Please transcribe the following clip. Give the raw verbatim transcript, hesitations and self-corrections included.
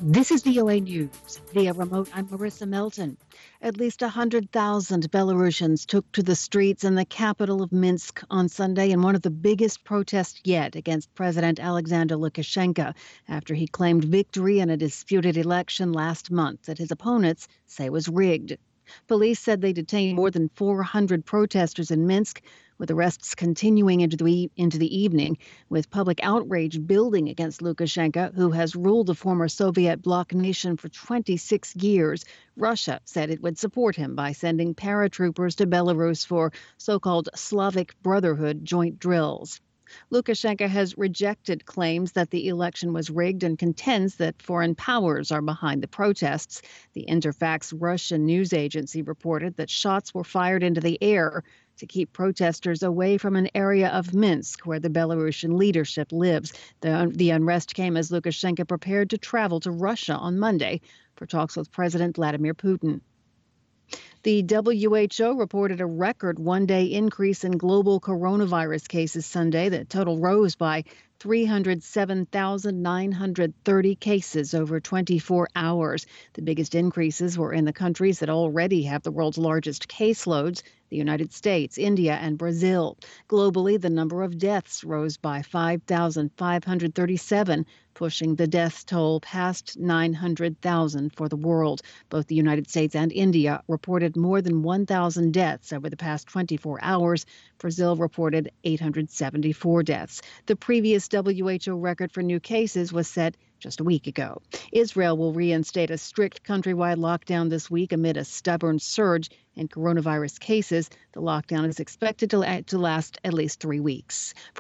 This is V O A News. Via remote, I'm Marissa Melton. At least one hundred thousand Belarusians took to the streets in the capital of Minsk on Sunday in one of the biggest protests yet against President Alexander Lukashenko after he claimed victory in a disputed election last month that his opponents say was rigged. Police said they detained more than four hundred protesters in Minsk, with arrests continuing into the, into the evening, with public outrage building against Lukashenko, who has ruled the former Soviet bloc nation for twenty-six years. Russia said it would support him by sending paratroopers to Belarus for so-called Slavic Brotherhood joint drills. Lukashenko has rejected claims that the election was rigged and contends that foreign powers are behind the protests. The Interfax Russian news agency reported that shots were fired into the air to keep protesters away from an area of Minsk where the Belarusian leadership lives. The, the unrest came as Lukashenko prepared to travel to Russia on Monday for talks with President Vladimir Putin. The W H O reported a record one-day increase in global coronavirus cases Sunday. The total rose by three hundred seven thousand nine hundred thirty cases over twenty-four hours. The biggest increases were in the countries that already have the world's largest caseloads, the United States, India, and Brazil. Globally, the number of deaths rose by five thousand five hundred thirty-seven, pushing the death toll past nine hundred thousand for the world. Both the United States and India reported more than one thousand deaths over the past twenty-four hours. Brazil reported eight hundred seventy-four deaths. The previous W H O record for new cases was set just a week ago. Israel will reinstate a strict countrywide lockdown this week amid a stubborn surge in coronavirus cases. The lockdown is expected to, to last at least three weeks.